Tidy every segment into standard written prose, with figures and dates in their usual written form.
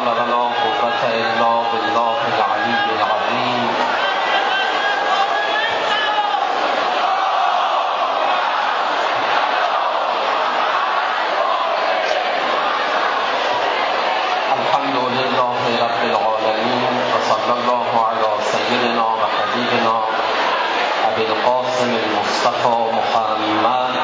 حول ولا قوة إلا بالله العلي العظيم. الحمد لله رب العالمين وصلى الله على سيدنا وحبيبنا أبي القاسم المصطفى محمد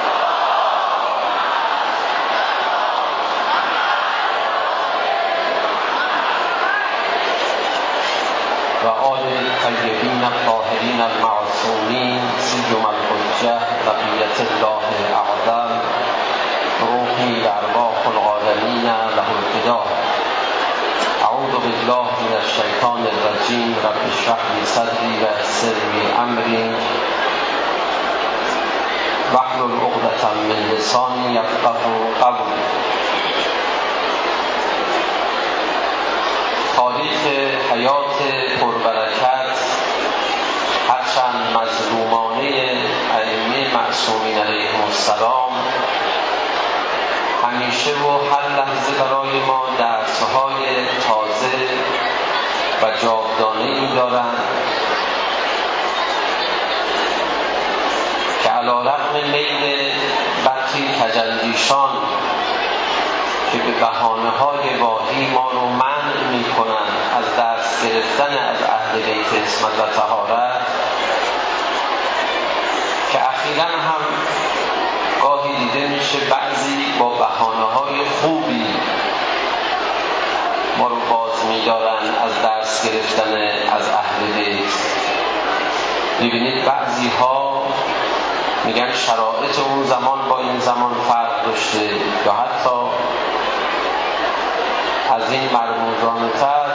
و آل الطیبین الطاهرین المعصومین سیما الحجة بقیة الله اعظم روحی و ارواح العالمین له الفداء. اعوذ بالله من الشیطان الرجیم. رب اشرح لي صدری و یسر لي امری واحلل عقدة من لسانی یفقهوا قولی. تاریخ حیات پربرکت هرچند مظلومانه ائمه معصومین علیهم السلام همیشه و هر لحظه برای ما درس‌های تازه و جاودانه‌ای دارند که علی‌رغم میل برخی تجلیشان که به بهانه‌های واهی ما رو منع می‌کنند از درس گرفتن از اهل بیت عصمت و طهارت، که اخیراً هم گاهی دیده میشه بعضی با بهانه‌های خوبی ما رو باز می‌دارن از درس گرفتن از اهل بیت. می‌بینید بعضی‌ها میگن شرایط اون زمان با این زمان فرق داشته، یا حتی از این مرموزانه‌تر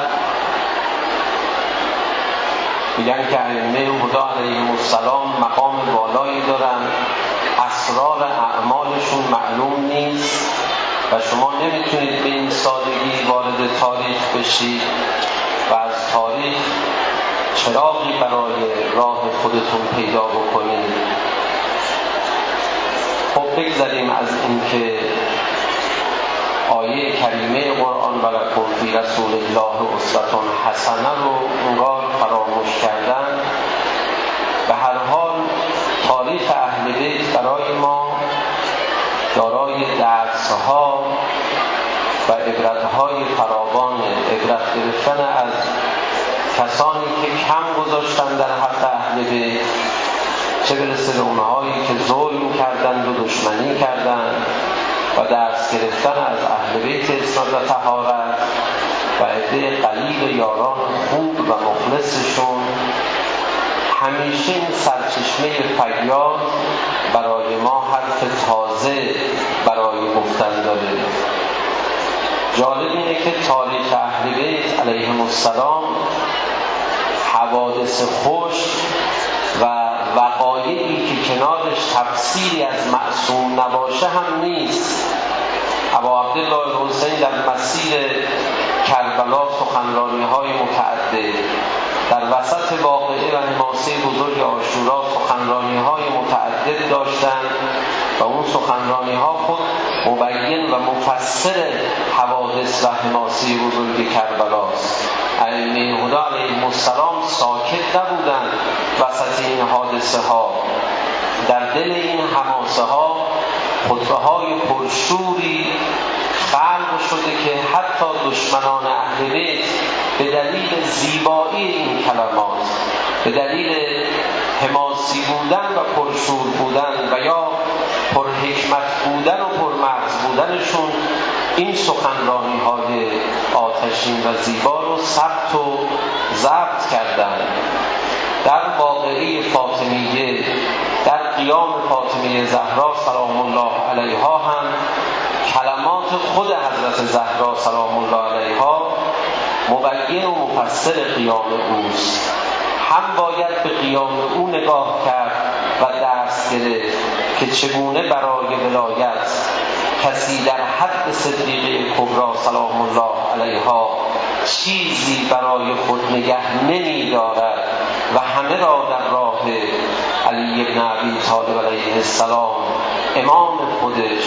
میگن که ائمه هدی علیهم السلام مقام بالایی دارن، اسرار اعمالشون معلوم نیست و شما نمیتونید به این سادگی وارد تاریخ بشید و از تاریخ چراغی برای راه خودتون پیدا بکنید. خب بگذاریم از اینکه آیه کریمه قرآن و لکم فی رسول الله اسوة حسنه رو انگار فراموش کردن. به هر حال تاریخ اهل بیت برای ما دارای درس‌ها و عبرت‌های فراوان، عبرت گرفتن از کسانی که کم گذاشتن در حق اهل بیت، چه برسه به اونهایی که ظلم کردند و دشمنی کردند، و درس گرفتن از اهل بیت عصمت و طهارت و عده قلیل یاران خوب و مخلصشون. همیشه این سرچشمه فیاض برای ما حرف تازه برای گفتن داره. جالب اینه که تاریخ اهل بیت علیهم السلام حوادث خوش و وقایعی که کنارش تفسیری از معصوم نباشه هم نیست. ابا عبدالله الحسین در مسیر کربلا سخنرانی‌های متعدد، در وسط واقعه و حماسه بزرگ عاشورا سخنرانی‌های متعدد داشتند و اون سخنرانی‌ها خود مبین و مفسر حوادث و حماسه بزرگ کربلاست. ائمه هدی علیهم السلام ساکت نبودند وسط این حادثه ها. در دل این حماسه ها خطبه های پرشوری خلق شده که حتی دشمنان اهل بیت به دلیل زیبایی این کلمات، به دلیل حماسی بودن و پرشور بودن و یا پرحکمت بودن و پرمغز بودنشون، این سخنرانی های آتشین و زیبا رو ثبت و ضبط کردند. در واقعه فاطمیه، در قیام فاطمیه زهرا سلام الله علیها هم کلمات خود حضرت زهرا سلام الله علیها مبین و مفسر قیام اوست. هم باید به قیام او نگاه کرد و درس گرفت که چگونه برای ولایت کسی در حد صدیقه کبری سلام الله علیها چیزی برای خود نگه نمی دارد و همه را در راه علی ابن ابی طالب علیه السلام امام خودش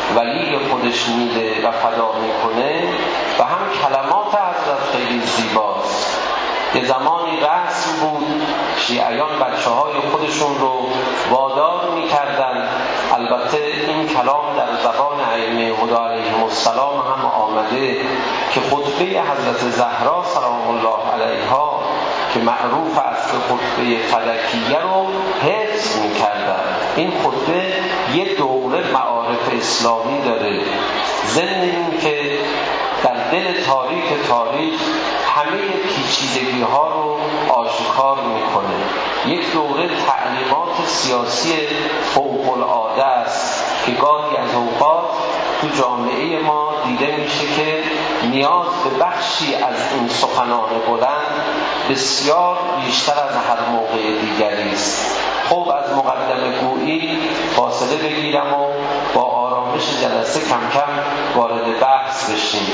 ولی خودش میده و فدا میکنه و هم کلمات حضرت خیلی زیباست. یه زمانی رسم بود شیعیان بچه های خودشون رو وادار میکردن، البته این کلام در زبان ائمه هدی علیهم السلام هم آمده که خطبه حضرت زهرا سلام الله علیها که معروف است به خطبه فلکیه رو حفظ میکردن. این خطبه یه دوره معارف اسلامی داره، ضمن این که در دل تاریخ همه پیچیدگی ها رو آشکار میکنه. یک دوره تعلیمات سیاسی فوق العاده است که گاهی از اوقات تو جامعه ما دیده میشه که نیاز به بخشی از این سخنان بلند بسیار بیشتر از هر موقع دیگری است. خب از مقدمه گویی فاصله بگیرم و با آرامش جلسه کم کم وارد بحث بشیم.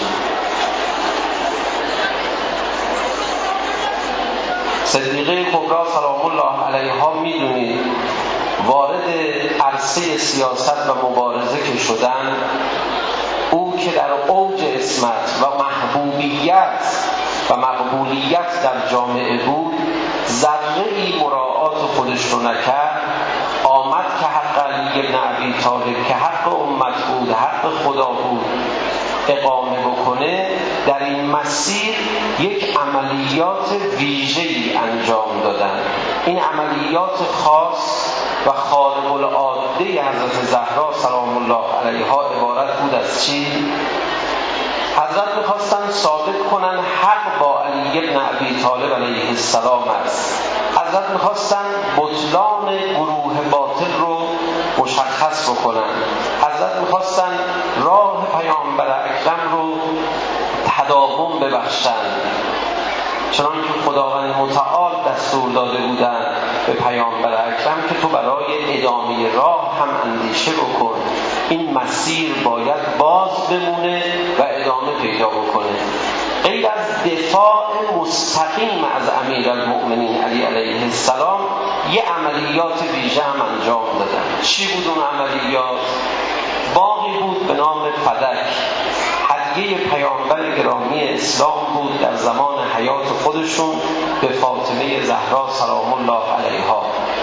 صدیقه کبری سلام الله علیها میدونید وارد عرصه سیاست و مبارزه که شدن، او که در اوج عصمت و محبوبیت و مقبولیت در جامعه بود، ذره‌ای مراعات خودش رو نکرد، آمد که حق علی بن ابی طالب که حق امت بود، حق خدا بود، اقامه بکنه. در این مسیر یک عملیات ویژه‌ای انجام دادن. این عملیات خاص و خارق العاده حضرت زهرا سلام الله علیها عبارت بود از چی؟ حضرت میخواستن ثابت کنن حق با علی بن ابی طالب علیه السلام است. حضرت میخواستن بطلان گروه باطل رو مشخص بکنن. حضرت میخواستن راه پیامبر اکرم رو تداوم ببخشن، چنانکه خداوند متعال دستور داده بودن به پیامبر اکرم که تو برای ادامه راه هم اندیشه بکن، این مسیر باید باز بمونه و ادامه پیدا بکنه. غیر از دفاع مستقیم از امیرالمؤمنین علی علیه السلام یه عملیات ویژه هم انجام دادن. چی بود اون عملیات؟ باغی بود به نام فدک، هدیه پیامبر گرامی اسلام بود در زمان حیات خودشون به فاطمه زهرا سلام الله علیها.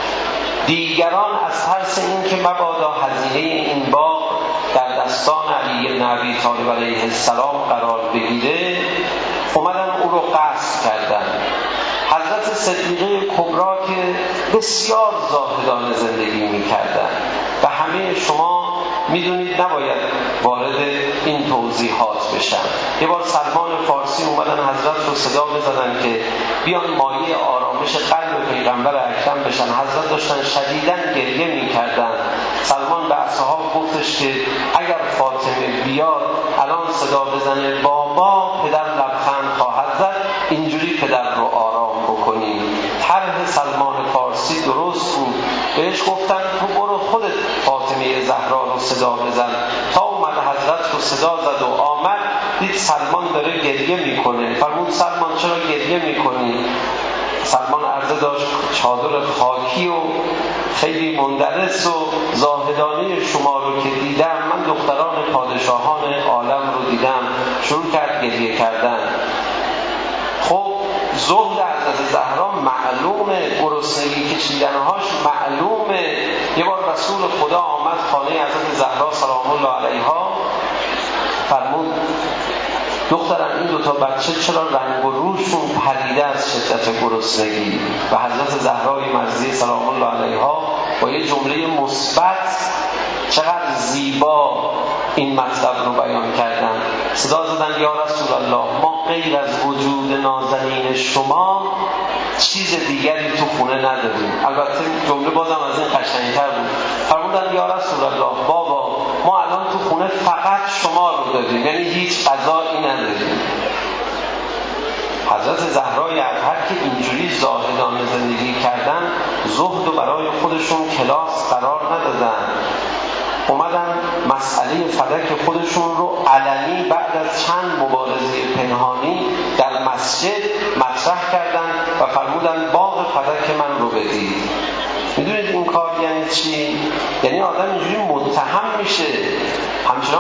دیگران از ترس این که مبادا هزینه این باغ در دستان علی بن ابی طالب علیه السلام قرار بگیره، اومدن او رو قصد کردن. حضرت صدیقه کبری که بسیار زاهدانه زندگی می‌کردن و همه شما میدونید نباید وارد این توضیحات بشن. یه بار سلمان فارسی اومدن حضرت رو صدا بزدن که بیان مایه آرامش قلب پیغمبر اکرم بشن. حضرت داشتن شدیداً گریه میکردن. سلمان به اصحاب گفتش که اگر فاطمه بیاد الان صدا بزنه بابا، پدر لبخند خواهد زد، اینجوری پدر رو آرام بکنیم. طرح سلمان فارسی درست بود. بهش گفتن تو برو خودت فاطمه زهرا رو صدا بزن. تا اومد حضرت رو صدا زد و آمد، دید سلمان داره گریه میکنه. فرمود سلمان چرا گریه میکنی؟ سلمان عرضه داشت چادر خاکی و خیلی مندرس و زاهدانه شما رو که دیدم، من دختران پادشاهان عالم رو دیدم. شروع کرد گریه کردن. خب زهد حضرت زهرا معلومه، گرسنگی کشیدنهاش معلومه. یه بار رسول خدا آمد خانه حضرت زهرا سلام الله علیها، فرمود دخترم این دوتا بچه چرا رنگ و روشون پریده از شدت گرسنگی؟ و حضرت زهرای مرضیه سلام الله علیها با یه جمله مثبت چقدر زیبا این مطلب رو بیان کردن. صدا زدن یا رسول الله، ما غیر از وجود نازنین شما چیز دیگری تو خونه نداریم. البته جمله بازم از این قشنگتر بود. فرمودن یا رسول الله بابا، ما الان تو خونه فقط شما رو داریم، یعنی هیچ غذایی نداریم. حضرت زهرای اطهر که اینجوری زاهدانه زندگی کردن، زهد و برای خودشون کلاس قرار ندادن. اومدن مسئله فدک خودشون رو علنی بعد از چند مبارزه پنهانی در مسجد مطرح کردن و فرمودن باغ فدک من رو بدید. میدونید این کار یعنی چی؟ یعنی آدم اینجوری متهم میشه. همچنان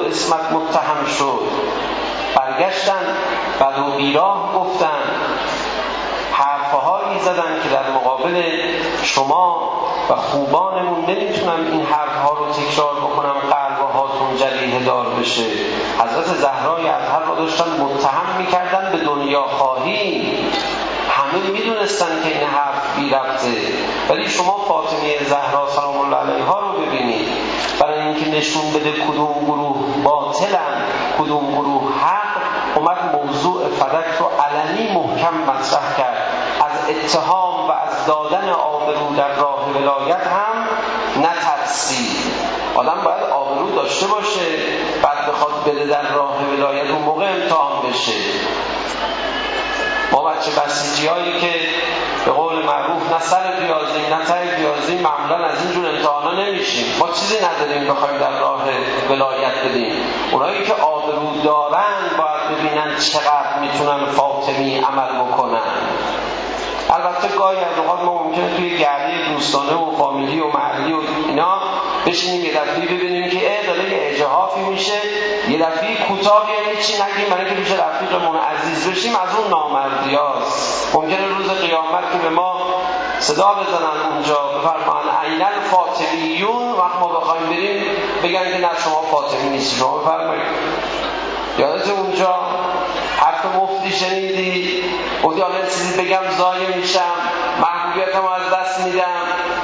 عصمت متهم شد، برگشتن بد و بیراه گفتن، حرفهایی زدن که در مقابل شما و خوبانمون نمیتونم این حرفها رو تکرار بکنم، قلب و هاتون جلیحه دار بشه. حضرت زهرای اطهر رو داشتن متهم میکردن به دنیا خواهی. همه میدونستن که این حرف بی ربطه، ولی شما فاطمه زهرا سلام الله علیها رو ببینید، برای اینکه نشون بده کدوم گروه باطلن کدوم گروه حق، اومد موضوع فدک رو علنی محکم مطرح کرد. از اتهام و از دادن آبرو در راه ولایت هم نترسید. آدم باید آبرو داشته باشه، بعد بخواد بده در راه ولایت اون موقع امتحان بشه. ما بچه بسیجی هایی که به قول معروف نه سر پیازیم نه ته پیازیم، معمولا از اینجور امتحانا نمیشیم. ما چیزی نداریم بخوایم در راه ولایت بدیم. اونایی که آبرو دارن باید ببینن چقدر میتونن فاطمی عمل بکنن. البته گاهی از اوقات ما ممکنه توی گرده دوستانه و فامیلی و محلی و اینا بشینیم یه دفعه ببینیم که داره یه اجحافی میشه، یه دفعه کوتاه یعنی چی نگیم، برای که پیش رفیقمون عزیز بشیم، از اون نامردیاست. ممکنه روز قیامت که به ما صدا بزنن اونجا بفرمایند عین الفاطمیون، وقت ما بخوایم بریم بگن که نه شما فاطمی نیستی، شما بفرمایید. یادت اونجا حرف مفتی شنیدی؟ گفتی حالا چیزی بگم ضایع میشم، محبوبیتم از دست میدم.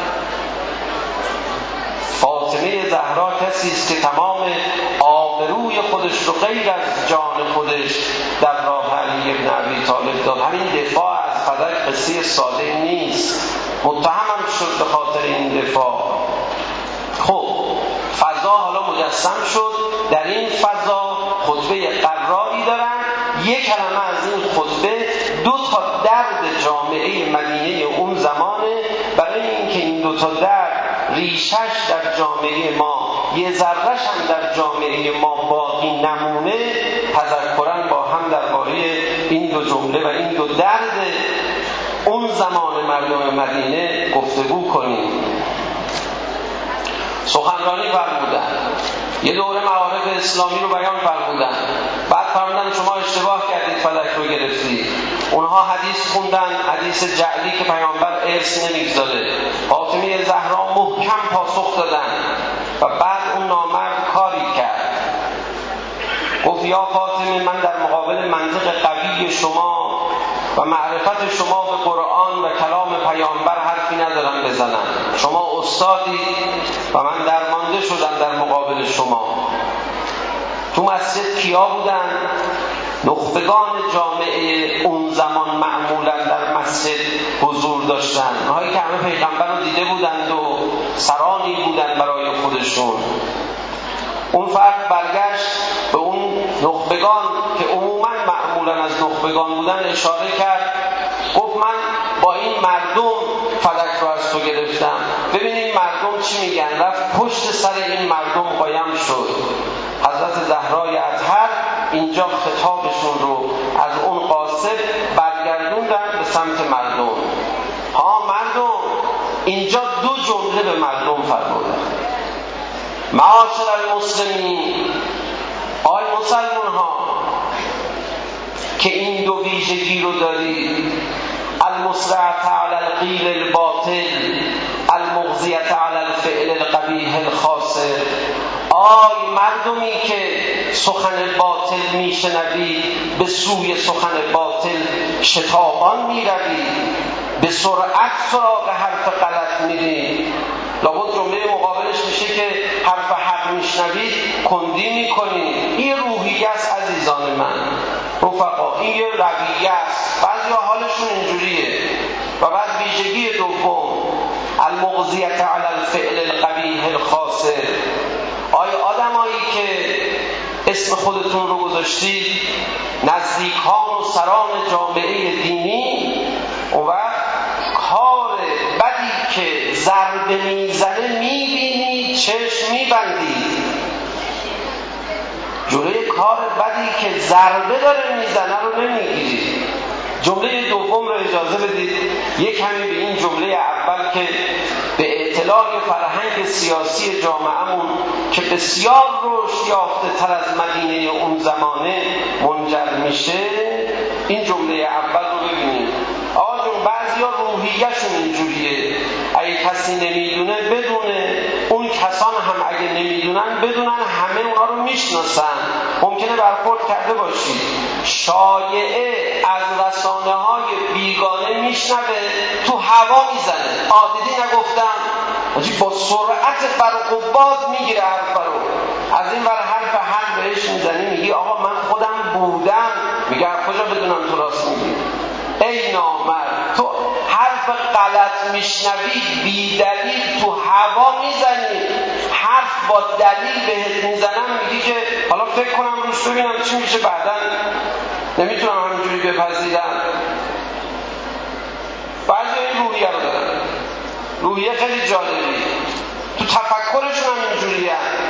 فاطمه زهرا کسی است که تمام آبروی خودش رو غیر از جان خودش در راه علی بن ابی طالب داد. همین دفاع از فدک قصه ساده نیست، متهمم شد به خاطر این دفاع. خب فضا حالا مجسم شد، در این فضا خطبه قراری دارن. یک کلمه از این خطبه دو تا درد جامعه مدینه اون زمانه، برای اینکه این دو تا درد ریشش در جامعه ما یه ذره‌ش هم در جامعه ما باقی نمونه، تذکرن با هم درباره این دو جمله و این دو درد اون زمان مردم مدینه گفتگو کنیم. سخنرانی فرمودن، یه دوره معارف اسلامی رو بیان فرمودن، بعد فرمودن شما اشتباه کردید فدک رو گرفتید. اونها حدیث خوندن، حدیث جعلی که پیامبر ارث نمیگذاره. فاطمه زهرا محکم پاسخ دادن و بعد اون نامرد کاری کرد، گفت یا فاطمه من در مقابل منطق قوی شما و معرفت شما به قرآن و کلام پیامبر حرفی ندارم بزنم. شما استادی و من درمانده شدم در مقابل شما. تو مسجد کیا بودن؟ نخبگان جامعه اون زمان معمولا در مسجد حضور داشتن، اونهایی که همه پیغمبر رو دیده بودند و سرانی بودن برای خودشون. اون فرد برگشت به اون نخبگان که عموما معمولا از نخبگان بودن اشاره کرد، گفت من با این مردم فدک رو از تو گرفتم، ببینید مردم چی میگن. رفت پشت سر این مردم قایم شد. حضرت زهرای اطهر اینجا خطابشون رو از اون قاصد برگردوندن به سمت مردم. ها مردم، اینجا دو جمله به مردم فرمودن. معاشر المسلمین، آی مسلمان ها که این دو ویژگی رو دارید، المسرعة علی القیل الباطل، المغزیة علی الفعل القبیح الخاسر. آی مردمی که سخن باطل میشنوید، به سوی سخن باطل شتابان میروید، به سرعت سراغ حرف غلط میرید. لابد جمله مقابلش میشه که حرف حق میشنوید کندی میکنید. این روحیه است عزیزان من، رفقا، این یه رویه است. بعضی حالشون اینجوریه. و بعد ویژگی دوم، المغزیة علی الفعل القبیح الخاسر. آیا آدمایی که اسم خودتون رو گذاشتید نزدیکان و سران جامعه دینی، اون وقت کار بدی که ضربه میزنه میبینید، چشم میبندید. جلوی کار بدی که ضربه داره میزنه رو نمیگیرید، جمله دوم رو اجازه بدید یک کمی به این جمله اول که به اطلاع فرهنگ سیاسی جامعهمون که بسیار رشد یافته تر از مدینه اون زمانه منجر میشه، این جمله اول رو ببینیم. آقا جون بعضیا روحیه‌شون اینجوریه، اگه کسی نمیدونه بدونه، اون کسان هم اگه نمیدونن بدونن همه اونا رو میشناسن. ممکنه برخورد کرده باشید، شایعه از رسانه‌های بیگانه میشنوه تو هوا میزنه، عادی نگفتم با سرعت برق و باد میگیره حرف رو، از این ور حرف بهش میزنی، میگی آقا من خودم بودم، میگه کجا بدونم تو راست میگی؟ ای نامرد، تو حرف غلط میشنوی بی دلیل تو هوا میزنی، حرف با دلیل بهت میزنم میگی که حالا فکر کنم روش ببینم چی میشه، بعداً نمیتونم همینجوری بپذیرم. بعضی این روحیه رو دارن، روحیه خیلی جالبی، تو تفکرشون هم اینجوریه.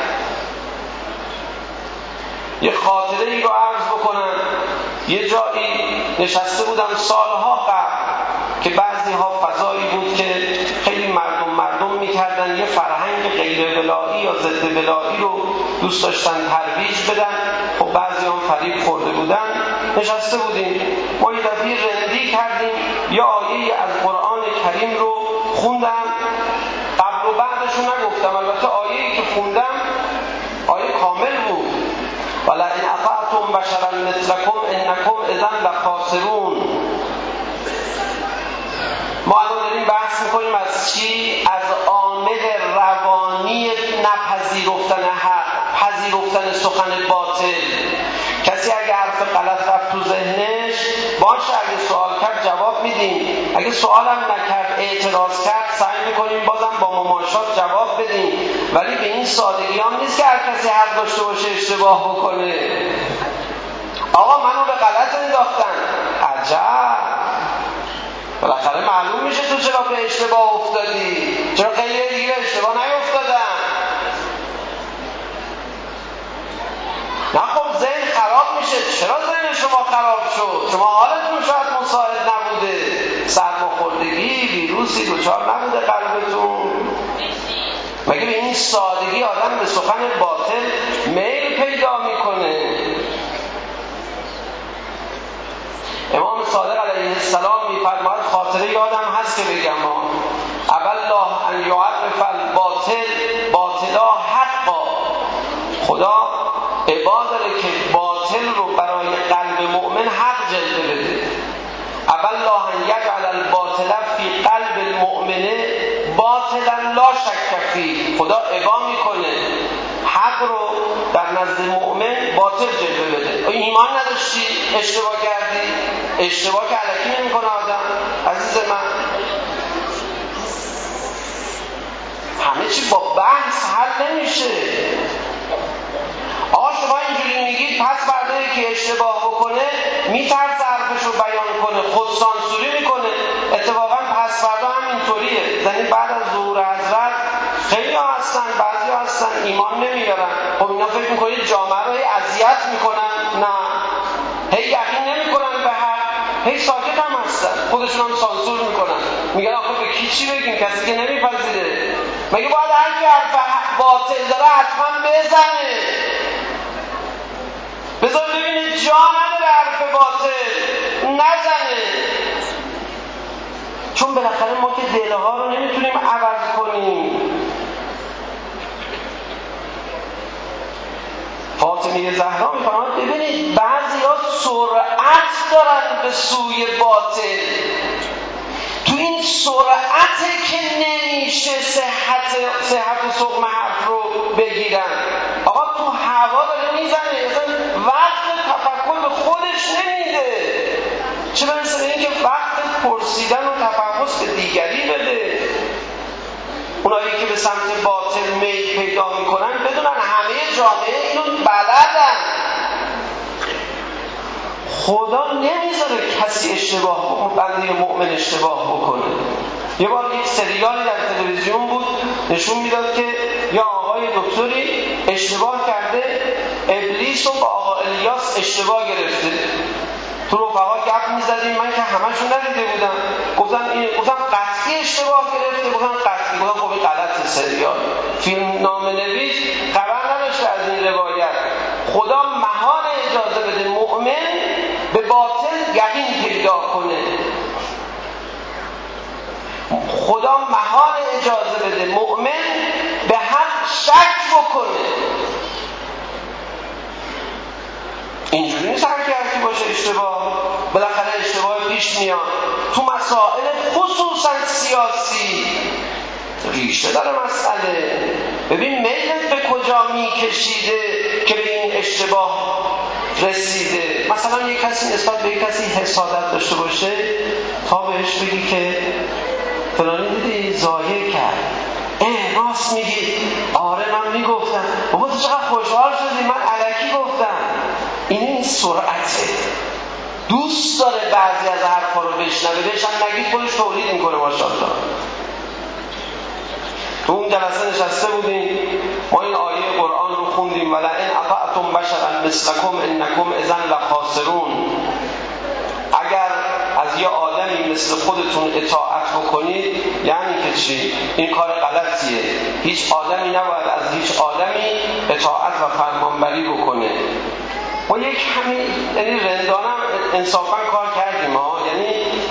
یه خاطره ای رو عرض بکنم. یه جایی نشسته بودم سالها قبل که بعضی ها فضایی بود که خیلی مردم میکردن یه فرهنگ غیر ولایی یا ضد ولایی رو دوست داشتن ترویج بدن. خب بعضی هم فریب خورده بودن. نشسته بودیم، ما یه دفعه رندی کردیم، یه آیه از قرآن کریم رو خوندم، قبل و بعدش رو نگفتم. البته آیه‌ای که خوندم آیه کامل بود، ولئن اطعتم بشرا مثلکم انکم اذا لخاسرون. ما الان داریم بحث میکنیم از چی؟ از عامل روانی نپذیرفتن حق، پذیرفتن سخن باطل. کسی اگه حرف غلط رفت تو ذهنش، باشه اگه سوال کرد جواب میدیم، اگه سوال هم نکرد اعتراض کرد سعی میکنیم بازم با مماشات جواب بدیم. ولی به این سادگی هم نیست که هر کسی حق داشته باشه اشتباه بکنه. آقا منو به غلط انداختن، عجب، بالاخره معلوم میشه تو چرا به اشتباه افتادی، چرا خیلی دیگه اشتباه نیفتادن. نه خب ذهن خراب میشه. چرا ذهن شما خراب شد؟ شما حالتون شاید مساعد نبوده، سرماخوردگی، ویروسی دچار نبوده قلبتون. مگه به این سادگی آدم به سخن باطل میل پیدا میکنه؟ امام صادق علیه السلام میفرماید، خاطره یادم هست که بگم، ابا الله ان یعرف الباطل باطلا حقا. خدا عبا داره که باطل رو برای قلب مؤمن حق جلوه بده. ابا الله ان یجعل الباطل فی قلب المؤمن باطلا لا شک فیه. خدا عبا میکنه حق رو در نزد مؤمن باطل جلوه بده. ایمان نداشتی، اشتباه کردی، اشتباه که الکی نمیکنه آدم عزیز من. همه چی با بحث حل نمیشه. آقا شما اینجوری میگید، پس فردایی که اشتباه بکنه میترسه حرفش رو بیان کنه، خود سانسوری میکنه. اتفاقا پس فردا هم اینطوریه. یعنی بعد از ظهور حضرت خیلی ها هستن، بعضی ها هستن ایمان نمیارن. خب اینا فکر میکنید جامعه رو اذیت میکنن؟ نه، هی یقین نمیکنن به حق، هی ساکت هم هستن، خودشون هم سانسور میکنن، میگن آخه به کی چی بگیم، کسی که نمیپذیره. مگه باید هر کی حرف باطل داره حتما بزنه؟ بذار ببینید جا نداره حرف باطل نزنه. چون بالاخره ما که دلها رو نمیتونیم عوض کنیم. فاطمه زهرا میفرماید ببینید بعضیا سرعت دارن به سوی باطل. تو این سرعته که نمیشه صحت و سقم حرف رو بگیرن. آقا تو هوا داره میزنه، اصلا وقت تفکر به خودش نمیده، چه برسه به اینکه وقت پرسیدن و تفحص به دیگری بده. اونایی که به سمت باطل میل پیدا میکنن بدونن همه جامعه اینو بلدن. خدا نمیذاره کسی اشتباه، بنده مؤمن اشتباه بکنه. یه بار یک سریالی در تلویزیون بود نشون میداد که یا آقای دکتری اشتباه کرده، ابلیس رو با آقا الیاس اشتباه گرفته. تو رفقا گپ میزدیم، من که همشون ندیده بودم، گفتم قطعی اشتباه گرفته، گفتم قطعی، گفتم خب این غلطه سریال. فیلم نام نویس خبر نداشته از این روایت. خدا محال اجازه بده مؤمن به باطل یقین پیدا کنه. خدا محال اجازه بده مؤمن به حق شک بکنه. اینجوری نیست هر کی باشه اشتباه، بالاخره اشتباه پیش میاد. تو مسائل خصوصا سیاسی ریشه داره مسئله. ببین میلت به کجا میکشیده که به این اشتباه رسیده. مثلا یک کسی نسبت به یک کسی حسادت داشته باشه، تا بهش بگی که فلانی دیدی ظاهر کرد، راست میگی، آره من میگفتم، بابا تو چقدر خوشحال شدی من الکی گفتم. این سرعته، دوست داره بعضی از حرفا رو بشنوه، بهش هم نگید خودش تولید میکنه. ماشاءالله تو اون جلسه نشسته بودیم، ما این آیه قرآن رو خوندیم ولئن اطعتم بشرا مثلکم انکم اذا لخاسرون. اگر از یه آدمی مثل خودتون اطاعت بکنید یعنی که چی؟ این کار غلطیه. هیچ آدمی نباید از هیچ آدمی اطاعت و فرمانبری بکنه. ما یک یعنی رندانه انصافا کار کردیم ها، یعنی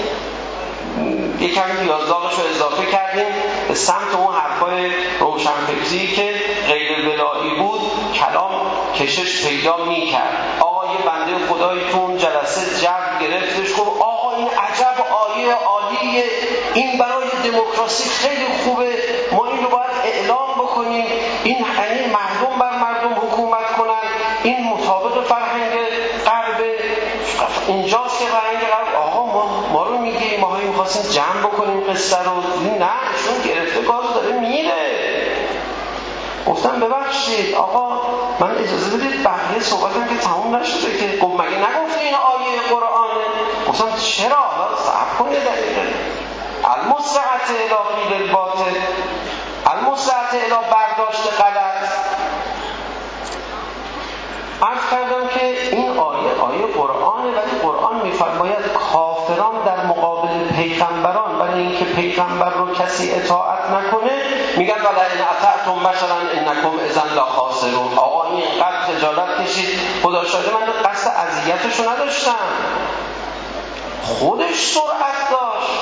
یک کمی پیازداغش رو اضافه کردیم به سمت اون حرفای روشنفکری که غیر ولایی بود، کلام کشش پیدا میکرد. آقا یه بنده خدایی تو اون جلسه جو گرفتش، گفت آقا این عجب آیه عالیه، این برای دموکراسی خیلی خوبه، ما این رو باید اعلام بکنیم، این یعنی مردم بر مردم حکومت کنن، این مطابق فرهنگ غرب. اینجاست که فرهنگ غرب آقا ما رو میگه، ما می‌خواستیم جمع بکنیم قصه رو، نه شون گرفته گاز داره میره. گفتم ببخشید آقا من اجازه بدید بقیه صحبتم که تموم نشده که. گفت مگه نگفتی این آیه قرآنه؟ گفتم چرا؟ حالا صبر کنید دقیقه. المستعت الی قیل الباطل، المستعت الی برداشت غلط. عرض کردم که این آیه قرآنه، ولی قرآن می‌فرماید کافران در مقابل پیغمبران برای اینکه پیغمبر رو کسی اطاعت نکنه میگن ولئن اطعتم بشرا انکم اذا لخاسرون. آقا این اینقدر خجالت کشید، خدا شاهده من قصد اذیتش رو نداشتم، خودش سرعت داشت.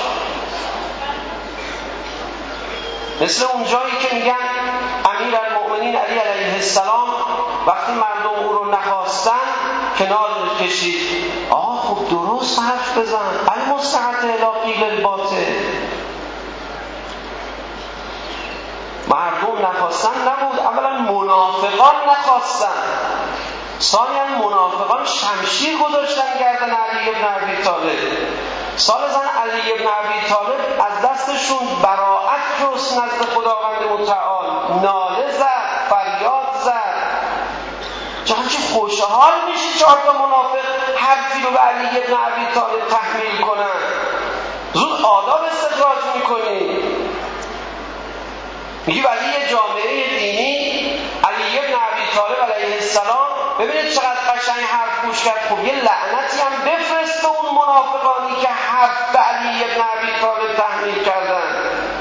مثل اون جایی که میگن امیرالمؤمنین علی علیه السلام وقتی مردم او رو نخواستن کنار کشید. خب درست حرف بزن، المستعت الی قیل الباطل. مردم نخواستن نبود، اولا منافقان نخواستن، ثانیاً منافقان شمشیر گذاشتن گردن علی ابن ابی طالب. سال زن علی ابن ابی طالب از دستشون براءت جست نزد خداوند متعال، ناله زد، فریاد زد. چقدر خوشحال میشی 4 تا منافق حرفی رو به علی ابن ابی طالب تحمیل کنن، زود آداب استخراج میکنی. میگی ولی یه جامعه دینی علی ابن ابی طالب علیه السلام ببینید چقدر قشنگ حرف گوش کرد. خب یه لعنتی هم بفرست به اون منافقانی که حرف به علی ابن ابی طالب تحمیل کردن.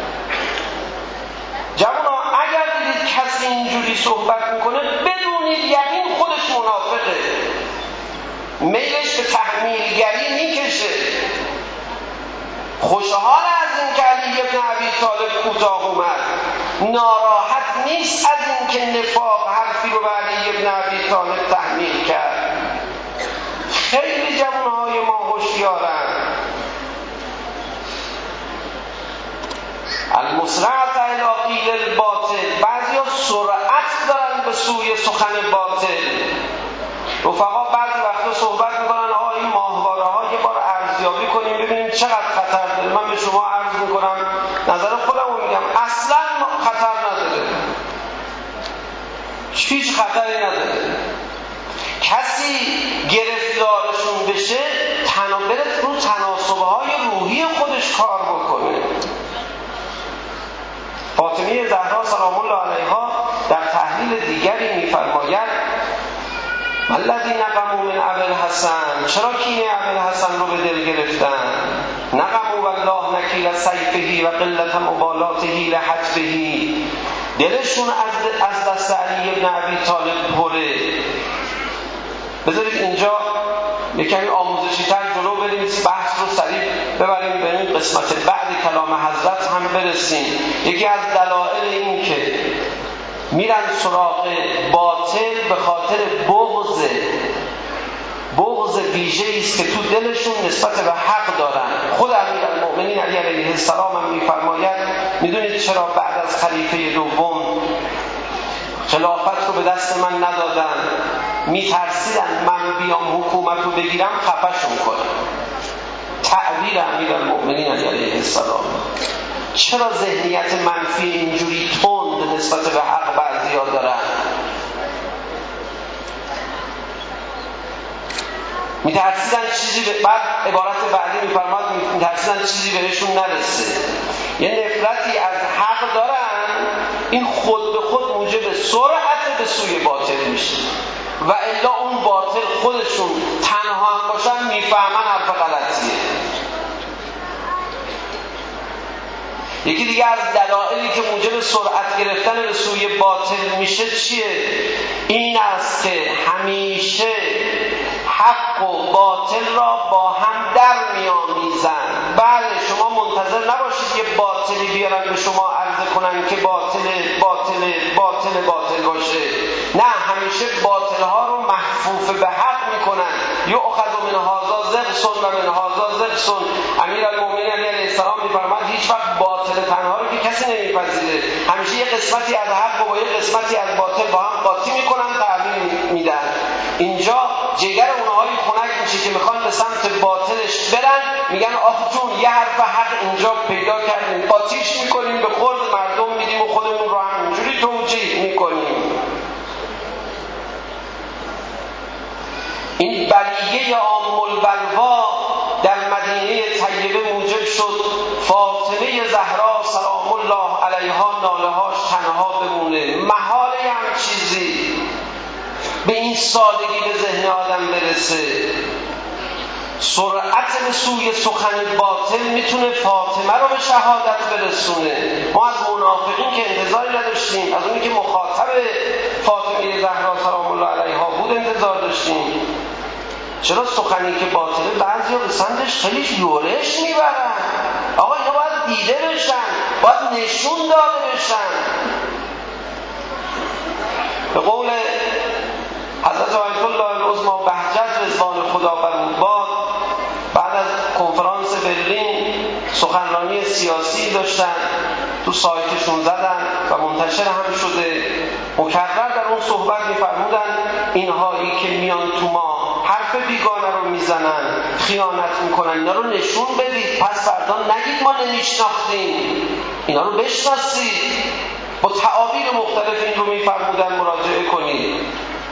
جوانان اگر دیدید کسی اینجوری صحبت میکنه بدونید یقین خودش منافقه، میلش به تحمیلگری میکشه، خوشحال از این که علی ابن ابی طالب کوتاه اومد، ناراحت نیست از این که نفاق حرفی رو به علی ابن ابی طالب تحمیل کرد. خیلی جوانهای ما هوشیارن. المسرعت الی قیل الباطل، بعضیا سرعت دارن به سوی سخن باطل. رفقا بعضی وقتا صحبت میکنن این ماهواره ها یه بار ارزیابی کنیم ببینیم چقدر خطر داره. من به شما عرض میکنم، نظر خودم رو میگم، اصلا خطر نداره، هیچ خطری نداره. کسی گرفتارشون بشه بره رو تناسبه های روحی خودش کار بکنه. فاطمه زهرا سلام الله علیها در تحلیل دیگری میفرماید الذی نقموا من ابوالحسن، چرا کینه ابوالحسن رو به دل گرفتن؟ نقموا والله نکیل سیفه و قلت مبالاته لحتفه، دلشون از دست علی ابن ابی طالب پره. بذارید اینجا یک کمی آموزشی تر جلو بریم، بحث رو سریع ببریم به این قسمت بعد کلام حضرت هم برسیم. یکی از دلایل این که میرن سراغ باطل به خاطر بغض ویژه‌ای است که تو دلشون نسبت به حق دارن. خود امیرالمؤمنین علی علیه السلام هم میفرماید میدونید چرا بعد از خلیفه دوم خلافت رو به دست من ندادن؟ میترسیدن من بیام حکومت رو بگیرم خفشون کنم. تعبیر امیرالمؤمنین علیه السلام. چرا ذهنیت منفی اینجوری تند نسبت به حق بعضیا دارن؟ میترسیدن چیزی بعد عبارت بعدی میفرماد میترسیدن چیزی بهشون نرسه. یه نفرتی از حق دارن، این خود به خود موجب سرعت به سوی باطل میشه و الا اون باطل خودشون تنها هم باشن میفهمن حرف غلطیه. یکی دیگه از دلایلی که موجب سرعت گرفتن به سوی باطل میشه چیه؟ این است که همیشه حق و باطل را با هم در می‌آمیزند. بله شما منتظر نباشید یه باطلی بیارن به شما عرضه کنن که باطل باشه. نه، همیشه باطل‌ها رو محفوف به حق میکنن. یؤخذ من هذا زغص و من هذا زغص. امیرالمؤمنین علیه السلام میفرماید هیچ وقت باطل تنها رو که کسی نمیپذیره، همیشه یه قسمتی از حق و یه قسمتی از باطل با هم قاطی میکنن، تحویل میدن. اینجا جگر اونهایی خنک میشه که میخوان به سمت باطلش برن، میگن آخ جون یه حرف حق اینجا پیدا کردیم، قاطیش میکنیم، به خورد مردم میدیم و خودمون رو همینجوری توجیه میکنیم. این بلیه عام البلوا در مدینه طیبه موجب شد فاطمه زهرا سلام الله علیها نالهاش تنها بمونه. محاله هم چیزی به این سادگی به ذهن آدم برسه. سرعت به سوی سخن باطل میتونه فاطمه رو به شهادت برسونه. ما از منافقین که انتظاری نداشتیم، از اونی که مخاطب فاطمه زهرا سلام الله علیها بود انتظار داشتیم. چرا سخنی که باطله بعضیا به سمتش خیلی یورش میبرن؟ آقا اینا باید دیده بشن، باید نشون داده بشن. به قول حضرت آیت الله العظمی بهجت رضوان خدا بر او باد، بعد از کنفرانس برلین سخنرانی سیاسی داشتن، تو سایتشون زدن و منتشر هم شده. مکرر در اون صحبت می‌فرمودن اینهایی که میان تو ما حرف بیگانه رو میزنن، خیانت میکنن، اینا رو نشون بدید، پس فردا نگید ما نمیشناختیم، اینا رو بشناسید. با تعابیر مختلف این رو می‌فرمودن، مراجعه کنید.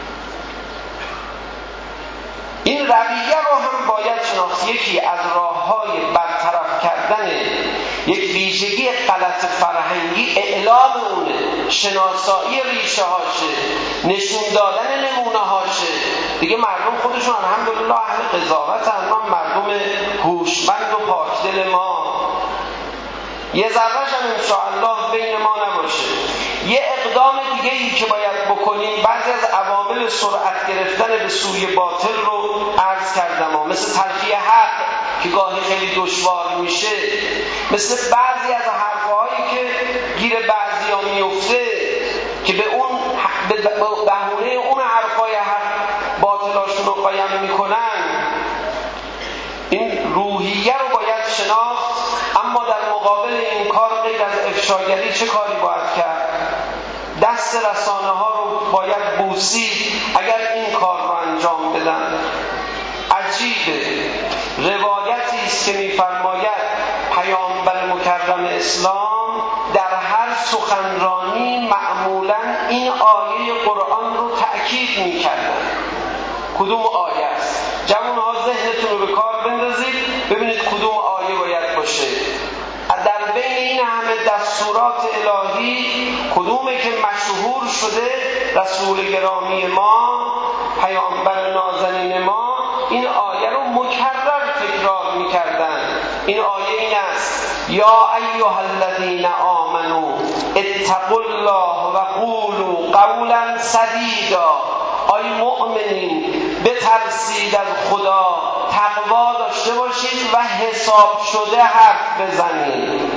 این رویه رو هم باید شناخت. یکی از راه‌های برطرف کردن یک ویژگی غلط فرهنگی اعلام اونه، شناسایی ریشه هاشه، نشون دادن نمونه هاشه. دیگه مردم خودشون الحمدلله اهل قضاوتن، ما مردم هوشمند و پاکدل ما، یه ذره‌ش هم انشاءالله بین ما نباشه. یه اقدام دیگه ای که باید بکنیم، بعضی از عوامل سرعت گرفتن به سوی باطل رو عرض کردم، مثل تلقی حق که گاهی خیلی دشوار میشه، مثل بعضی از حرفهایی که گیر بعضیا میفته که به اون به بهونه اون حرفای حق باطلاشون رو قایم میکنن. این روحیه رو باید شناخت. اما در مقابل این کار غیر از افشاگری چه کاری باید کرد؟ دست رسانه ها رو باید بوسید اگر این کار رو انجام بدن. عجیبه، روایتی است که می‌فرماید پیامبر مکرم اسلام در هر سخنرانی معمولاً این آیه قرآن رو تأکید می‌کردن. کدوم آیه است؟ جوان‌ها ذهنتون رو به کار بندازید ببینید کدوم آیه باید باشه. در بین این همه دستورات الهی کدومه که مشهور شده رسول گرامی ما پیامبر نازنین ما این آیه رو مکرر تکرار میکردن. این آیه این است: یا ایها الذین آمنوا اتقوا الله و قولوا قولا سدیدا. ای مؤمنین بترسید از خدا، تقوا داشته باشید و حساب شده حرف بزنید.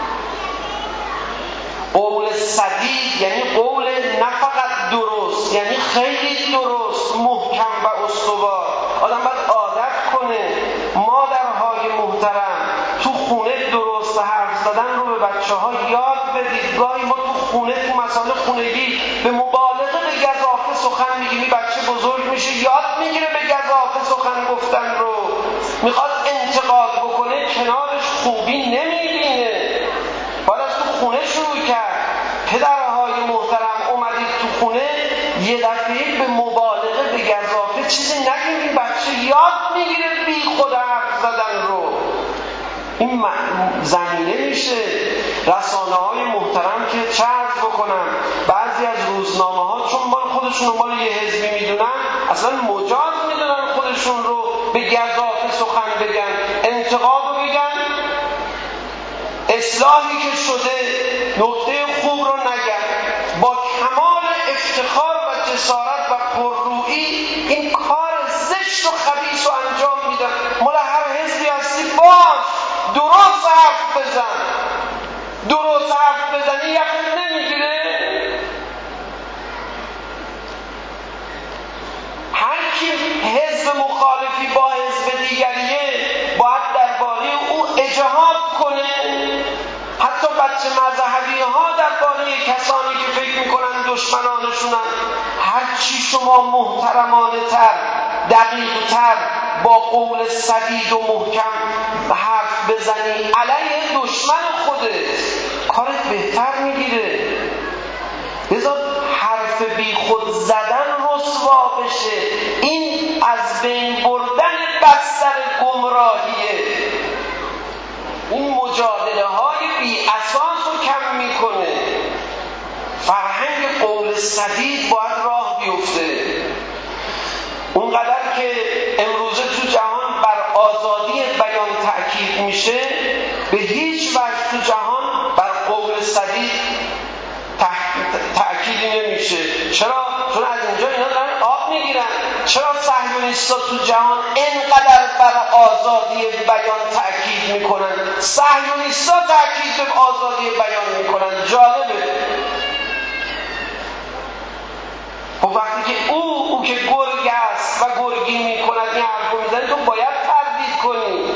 قول سدید یعنی قول نه فقط درست، یعنی خیلی درست، محکم و استوار. آدم باید عادت کنه. مادرهای محترم، تو خونه درست حرف زدن رو به بچه‌ها یاد بدید. گاهی ما تو خونه، تو مسائل خونگی به مبالغه به گزافه سخن میگیم. این بچه بزرگ میشه یاد میگیره به گزافه سخن گفتن رو، میخواد انتقاد بکنه کنارش خوبی نمیبینه. باید از تو خونه شروع کرد. پدرهای محترم اومدید تو خونه، یه دفعه به مبالغه به گزافه چیزی نگیم. این بچه یاد میگیره بی خود حرف زدن رو. این زمینه میشه. رسانه های محترم که چه عرض بکنم، بعضی از روزنامه ها چون مال خودشون رو مال یه حزبی میدونن، اصلا مجاز میدونن خودشون رو به گزافه سخن بگن، انتقاد رو بگن، اصلاحی که شده نکته خوب رو نگن. با کمال افتخار و جسارت و پررویی این کار زشت و خبیث رو انجام میدن. مال هر حزبی هستی باش، درست حرف بزن. درست حرف بزنی یخت نمیگیره. هر کی حزب مخالفی با حزب دیگریه باید درباره او اجحاف کنه. حتی بچه مذهبی ها درباره کسانی که فکر میکنن دشمنانشونن، هرچی شما محترمانه تر، دقیق تر، با قول سدید و محکم حرف بزنی علیه دشمن خودت، کارت بهتر میگیره. لذا حرف بی خود زدن رسوا بشه. این از بین بردن بستر گمراهیه. این مجادله های بی اساس رو کم میکنه. فرهنگ قول سدید باید راه بیفته. اونقدر که امروزه تو جهان بر آزادی بیان تأکید میشه، به هیچ وجه تو جهان بر قول سدید تأکیدی نمیشه. چرا؟ چون از اینجا اینا دارن آب میگیرن. چرا صهیونیست‌ها تو جهان اینقدر بر آزادی بیان تأکید میکنن؟ صهیونیست‌ها تأکید به آزادی بیان میکنن. جالبه. و وقتی که او که گرگ است و گرگی میکند این حرف رو میزنی، تو باید تردید کنی.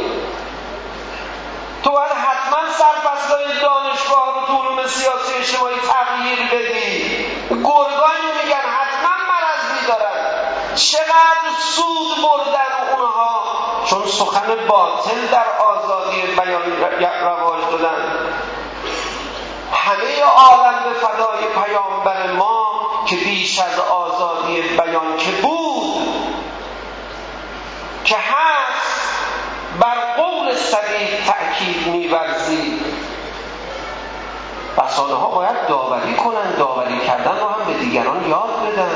تو باید حتما سرفصلای دانشگاه رو تو علوم سیاسی اجتماعی تغییر بدی. گرگانی میگن حتما مرضی دارن. چقدر سود بردن اونها چون سخن باطل در آزادی بیان رواج دادن. همه عالم به فدای پیامبر ما که بیش از آزادی بیان که بود که هست، بر قول سدید تأکید می‌ورزید. رسانه ها باید داوری کنن. داوری کردن رو هم به دیگران یاد بدن.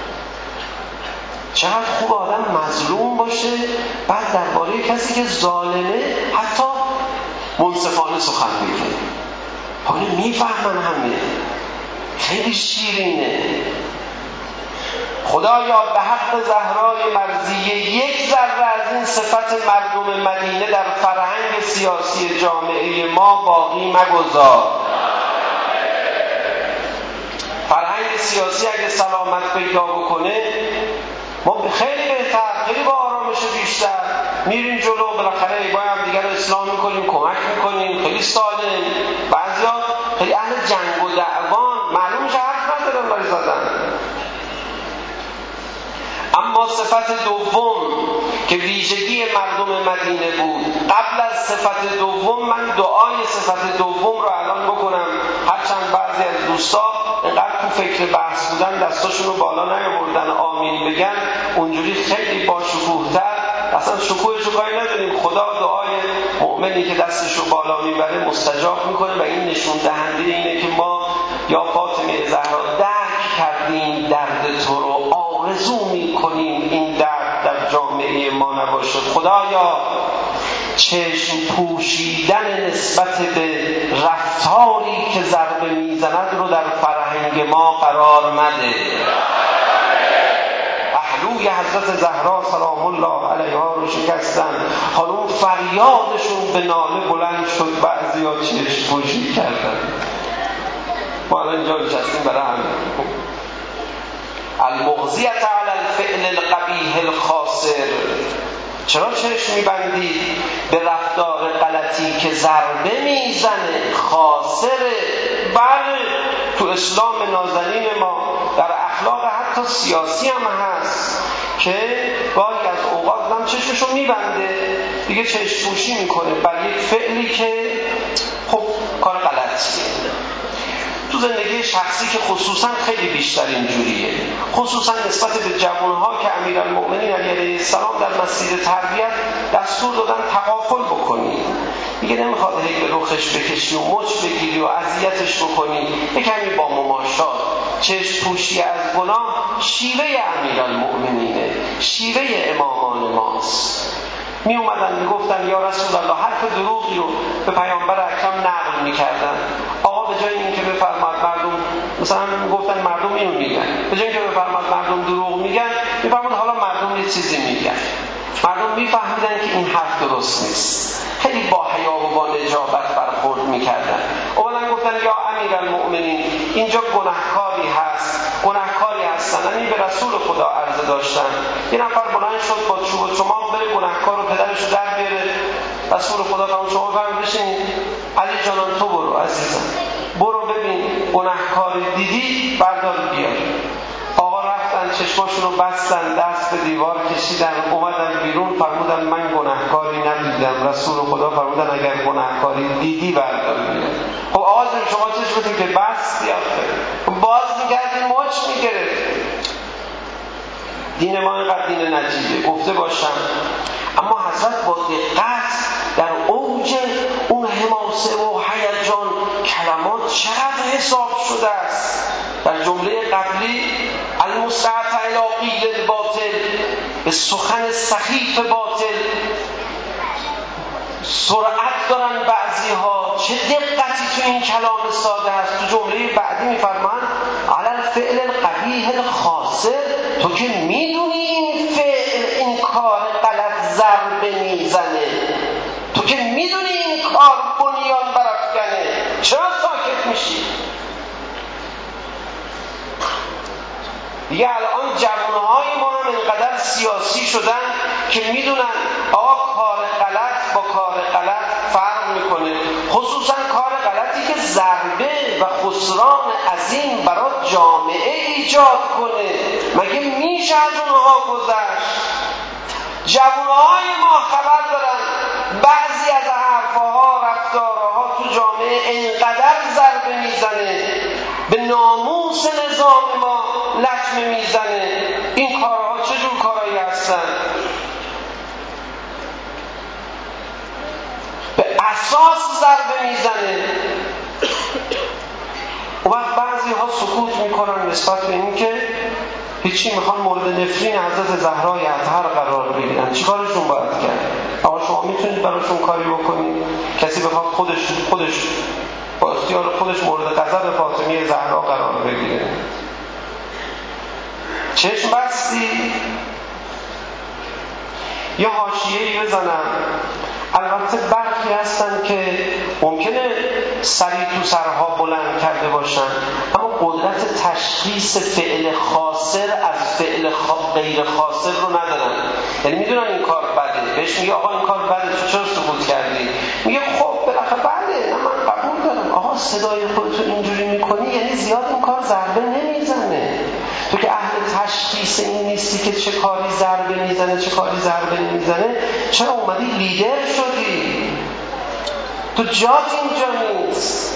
چقدر خوب آدم مظلوم باشه، بعد درباره کسی که ظالمه حتی منصفانه سخن بگه. حالا میفهمن همه. خیلی شیرینه. خدایا به حق زهرای مرضیه یک ذره از این صفت مردم مدینه در فرهنگ سیاسی جامعه ما باقی مگذار. فرهنگ سیاسی اگه سلامت پیدا بکنه، ما خیلی بهتر، خیلی با آرامش بیشتر میریم جلو. بالاخره با هم دیگر رو اصلاح میکنیم، کمک میکنیم، خیلی سالم. بعضیا خیلی اهل جنگ و دعوان، معلوم میشه حرف ندارن برای زدن. اما صفت دوم که ویژگی مردم مدینه بود، قبل از صفت دوم من دعای صفت دوم رو الان بکنم. هرچند بعضی از دوستا اینقدر تو فکر بحث بودن دستاشون رو بالا نیاوردن آمین بگن، اونجوری خیلی با شکوه‌تر. اصلا شکوهش رو کاری نداریم. خدا دعای مؤمنی که دستش رو بالا میبره مستجاب میکنه و این نشون دهنده اینه که ما یا فاطمه زهرا درک کردیم درد تو رو، آرزو میکنیم خدایا چشم پوشیدن نسبت به رفتاری که ضربه میزند رو در فرهنگ ما قرار مده. پهلوی حضرت زهرا سلام الله علیها رو شکستن، حالا اون فریادشون به ناله بلند شد، بعضیا چشم پوشی کردن. ما الان اینجا نشستیم برای همین. المغزیة علی الفعل القبیح الخاسر. چرا چشم میبندی به رفتار غلطی که ضربه میزنه، خاسره؟ بله، تو اسلام نازنین ما در اخلاق حتی سیاسی هم هست که گاهی از اوقات هم چشمشو میبنده دیگه، چشم پوشی میکنه بر یک فعلی که خب کار غلطیه. تو زندگی شخصی که خصوصا خیلی بیشتر اینجوریه، خصوصا نسبت به جوانها که امیرالمؤمنین علیه السلام در مسیر تربیت دستور دادن تغافل بکنی، دیگه نمیخواد هی به رخش بکشی و مچ بگیری و اذیتش بکنی، یکمی با مماشات. چشم پوشی از گناه شیوه امیرالمؤمنینه، شیوه امامان ماست. می اومدن می گفتن یا رسول الله، حرف دروغی رو به پیامبر اکرم نقل می کردن. آقا به جای این که بفرماد مردم، مثلا می گفتن مردم اینو میگن، به جای این که بفرماد مردم دروغ میگن، می فرمود حالا مردم یه چیزی میگن. مردم می فهمیدن که این حرف درست نیست، خیلی با حیا و با نجابت برخورد می کردن. اولا گفتن یا امیرالمؤمنین، اینجا گناهکاری هست، گناهکاری هستن. یعنی به رسول خدا عرضه داشتن. یه نفر بلند شد با چوب و چماق بره گناهکار رو پدرش رو در بیاره. رسول خدا فرمود شما فرمود بشین، علی جانان تو برو عزیزم، برو ببین گناهکاری دیدی بردار بیار. آقا رفتن چشماشون رو بستن، دست به دیوار کشیدن، اومدن بیرون، فرمودن من گناهکاری ندیدم. رسول خدا فرمودن اگر گناهکاری دیدی بردار بیار. خب آقا شما چشمتون که بستی آخه، باز میگردی مچ میگرفت. دین ما اینقدر دین نجیبه گفته باشم، اما حضرت با دقت در اوج اون حماسه و هیجان کلمات چقدر حساب شده است. در جمله قبلی المستعف الی قیل الباطل، به سخن سخیف باطل سرعت دارن بعضی ها. چه دقتی تو این کلام ساده هست. تو جمله بعدی میفرمان علی الفعل القبیح الخاسر، تو که میدونی این فعل، این کار غلط ضربه میزنه، تو که میدونی این کار بنیان برافکنه، چرا ساکت میشی؟ دیگه الان جوانهای ما هم اینقدر سیاسی شدن که میدونن آقا کار غلط با کار غلط فرق میکنه، خصوصا کار غلطی که ضربه و خسران عظیم برای جامعه ایجاد کنه. مگه میشه از اونها گذشت؟ جوانهای ما خبر دارن بعضی از حرفها، رفتارها تو جامعه اینقدر ضربه میزنه، به ناموس نظام ما لطمه میزنه. این کارها چجور کارهایی هستن؟ به اساس ضربه میزنه. اون وقت بعضی ها سکوت میکنن نسبت به این که هیچی، میخوان مورد نفرین حضرت زهرای اطهر قرار بگیرن. چی کارشون باید کرد؟ آقا شما میتونید براشون کاری بکنید؟ کسی بخواد خودش با اختیار خودش مورد غضب فاطمه زهرا قرار بگیره؟ چشم بستی؟ یا حاشیه‌ای بزنم. البته برخی هستن که ممکنه سری تو سرها بلند کرده باشن، اما قدرت تشخیص فعل خاسر از فعل غیر خاسر رو ندارن. یعنی میدونن این کار بده، بهش میگه آقا این کار بده، تو چرا سکوت کردی؟ میگه خب بالاخره بله، من قبول دارم. آقا صدای خودتو اینجوری میکنی یعنی زیاد این کار ضربه نمیزنه. تو که اهل تشخیص این نیستی که چه کاری ضربه میزنه چه کاری ضربه نمیزنه، چرا اومدی لیدر شدی؟ تو جات اینجا نیست.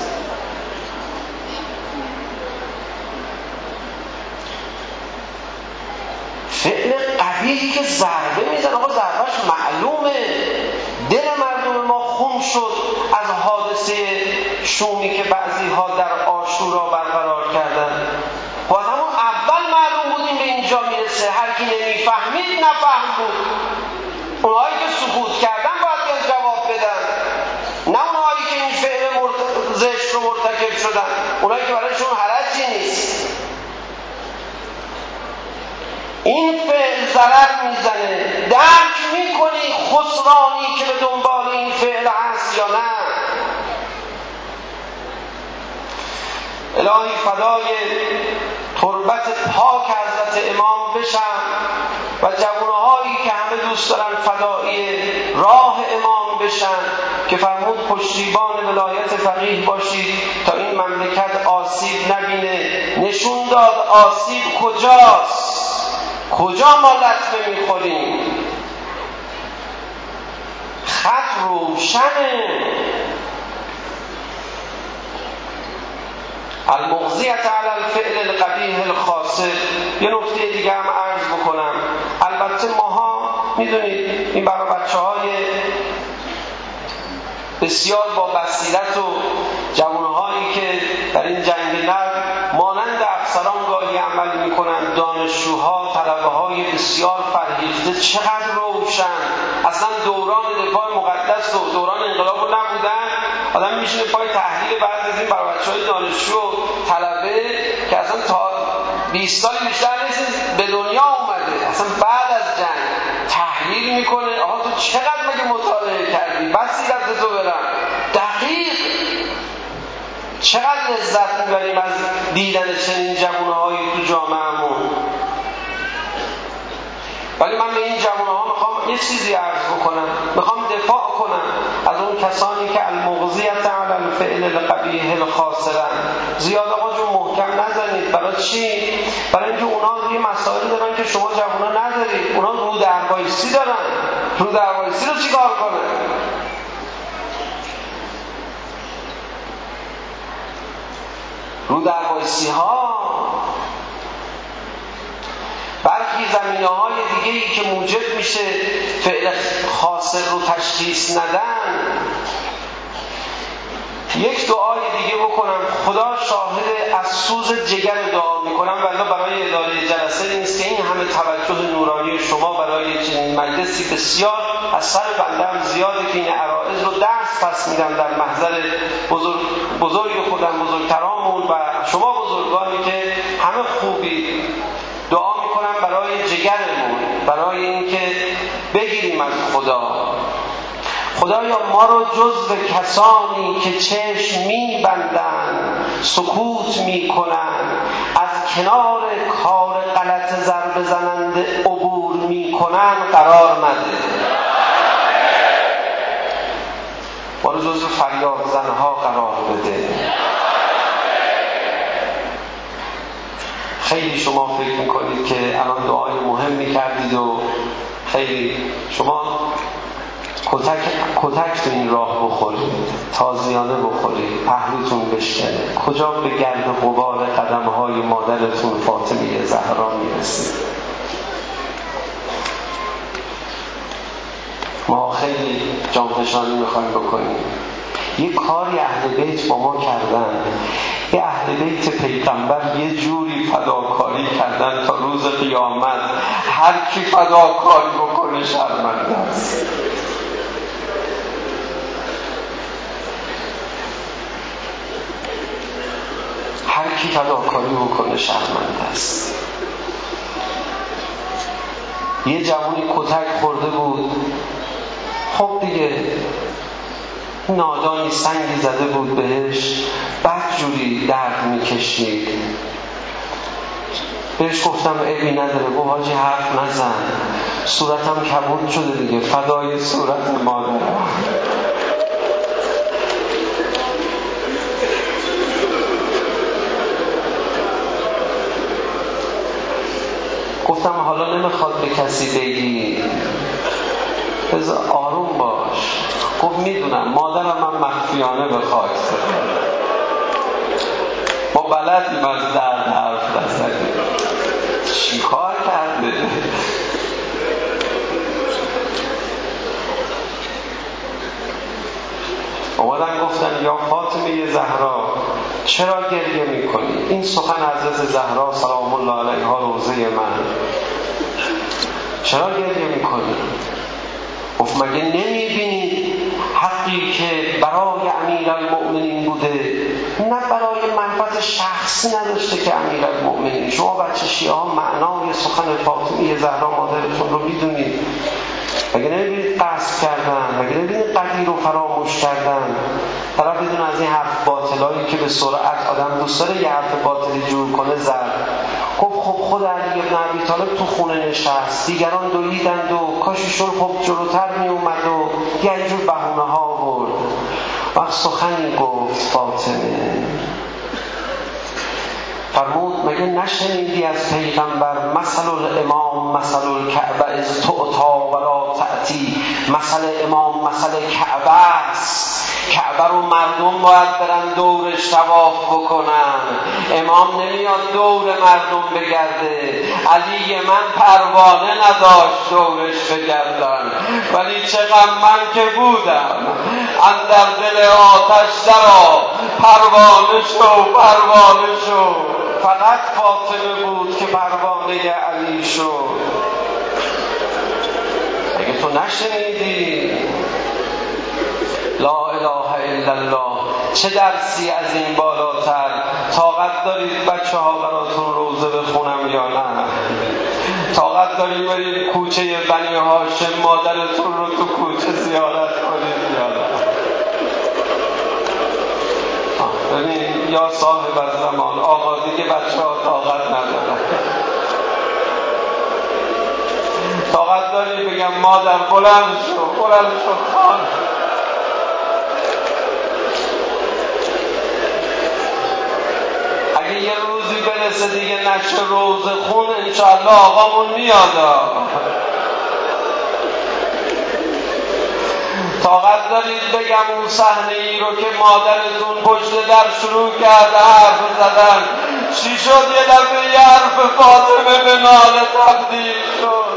فعل قبیحی که ضربه میزنه، آقا ضربهش معلومه. دل مردم ما خون شد از حادثه شومی که بعضی ها در عاشورا برقرار کردن. و از همون اول معلوم بود این به اینجا میرسه. هر کی نمیفهمید نفهم بود. اونهایی که سکوت کردن باید بیان جواب بدن، نه اونهایی که این فعل زشت رو مرتکب شدن، اونهایی که برایشون حرجی نیست. این فعل ضرر میزنه، درک میکنی خسرانی که به دنبال این فعل هست یا نه؟ الهی فدای تربت پاک حضرت امام بشم و جوانهایی که همه دوست دارن فدایی راه امام بشن که فرمود پشتیبان ولایت فقیه باشید تا این مملکت آسیب نبینه. نشون داد آسیب کجاست، کجا ما لطمه میخوریم. خط روشنه. المغزیة علی الفعل القبیح الخاسر. یه نکته دیگه هم عرض بکنم. البته ماها میدونید این برای بچه‌های بسیار با بصیرت و جوانهایی که در این جنگ نبض مانند افسران گاهی عمل میکنند، دانشجوها، طلبه‌های بسیار فرهیخته، چقدر روشن. اصلا دوران دفاع مقدس و دوران انقلاب رو نبودن، آدم میشینه پای تحلیل بعد از این برای بچه‌های دانشجو و طلبه که اصلا تا 20 سال بیشتر نیست به دنیا اومده، اصلا بعد از جنگ تحلیل میکنه. آها تو چقدر مگه مطالعه کردی؟ بصیرت تو برم دقیق. چقدر لذت میبریم از دیدن چنین جوانهایی تو جامعهمون. ولی من به این جوانها میخوام یه چیزی عرض بکنم، میخوام دفاع کنم از اون کسانی که المغزیة علی الفعل القبیح الخاسرن. زیاد آقا جون محکم نزنید. برای چی؟ برای اینکه اونا یه مسائلی دارن که شما جوانا ندارید. اونا رو دربایستی دارن. رو دربایستی رو چیکار کنن؟ رو دربایستی ها برخی زمینه‌های دیگه‌ای که موجب میشه فعل خاسر رو تشخیص ندن. یک دعای دیگه بکنم. خدا شاهد، از سوز جگر دعا میکنم والله برای اداره جلسه نیست که این همه توجه نورانی شما برای چنین مجلسی بسیار از سر بنده زیاده که این عرائض رو درس پس میدم در محضر بزرگ خودم، بزرگترامون و شما بزرگانی که همه خوبی. دعا میکنم برای جگرمون، برای اینکه بگیریم از خدایا ما رو جزو کسانی که چشم میبندن، سکوت میکنن، از کنار کار غلط ضربه زننده عبور میکنن قرار نده. ما رو جزو فریاد زنها قرار بده. خیلی شما فکر میکنید که الان دعای مهمی کردید و خیلی شما کتک تو این راه بخورید، تازیانه بخورید، پهلوتون بشکنه. کجا به گرد غبار قدم‌های مادرتون فاطمه زهرا میرسید؟ ما خیلی جانفشانی میخوایم بکنیم. یه کاری اهل بیت با ما کردن. یه اهل بیت پیغمبر یه جوری فداکاری کردن تا روز قیامت هر کی فداکاری بکنه شرمنده است. هر کی فداکاری بکنه شرمنده است. یه جوانی کتک خورده بود، خب دیگه نادانی سنگی زده بود بهش، بد جوری درد میکشید. بهش گفتم عیبی نداره، گفت حاجی حرف نزن، صورتم کبود شده دیگه، فدای صورت مادرم. گفتم حالا نمیخواد به کسی بگی، بذار آروم باش. گفت میدونم مادرم من مخفیانه به خاک سپرد. ما بلدیم از درد حرف نزنیم. چی کار کرده؟ اومدن گفتن یا فاطمه زهرا چرا گریه میکنی؟ این سخن حضرت زهرا سلام الله علیها روزه من. چرا گریه میکنی؟ گفت مگه نمیبینید حقی که برای امیرالمؤمنین بوده نه برای منفعت شخصی نداشته که امیرالمؤمنین. شما بچه شیعه ها معنای سخن فاطمه زهرا مادرتون رو میدونید. مگه نمیبینید قصد کردن؟ مگه نمیبینید قدیر رو فراموش کردن؟ طرف بدون از این حرف باطلایی که به سرعت آدم دوست داره یه حرف باطلی جور کنه زد. گفت خب خود علی بن ابی طالب تو خونه نشست، دیگران دویدند و کاششون خب جلوتر می اومد و یه اینجور بهونه ها آورد. وقت سخنی گفت فاطمه، فرمود مگه نشنیدی از پیغمبر مثل الامام مثل الکعبه از تعطا ولا تأتی؟ مثل امام مثل کعبه است. کعبه رو مردم باید برن دورش طواف بکنن، امام نمیاد دور مردم بگرده. علی من پروانه نداشت دورش بگردن، ولی چقدر من که بودم اندر دل آتش درآ، پروانه شو. فقط فاطمه بود که پروانه علی شد. اگه تو نشنیدی لا اله الا الله، چه درسی از این بالاتر؟ طاقت دارید بچه ها براتون روزه بخونم یا نه؟ طاقت دارید برید کوچه بنی هاشم مادرتون رو تو کوچه زیارت کنید یا نه؟ ببین یا صاحب الزمان، آقا دیگه بچه ها طاقت ندارن. طاقت داری بگم مادر بلند شو خان. اگه یه روزی برسه دیگه نشه روزه خون، انشاءالله آقامون میاد. طاقت دارید بگم اون صحنه ای رو که مادرتون پشت در شروع کرده حرف زدن، چی شد یه دفعه یه حرف فاطمه به ناله تبدیل شد؟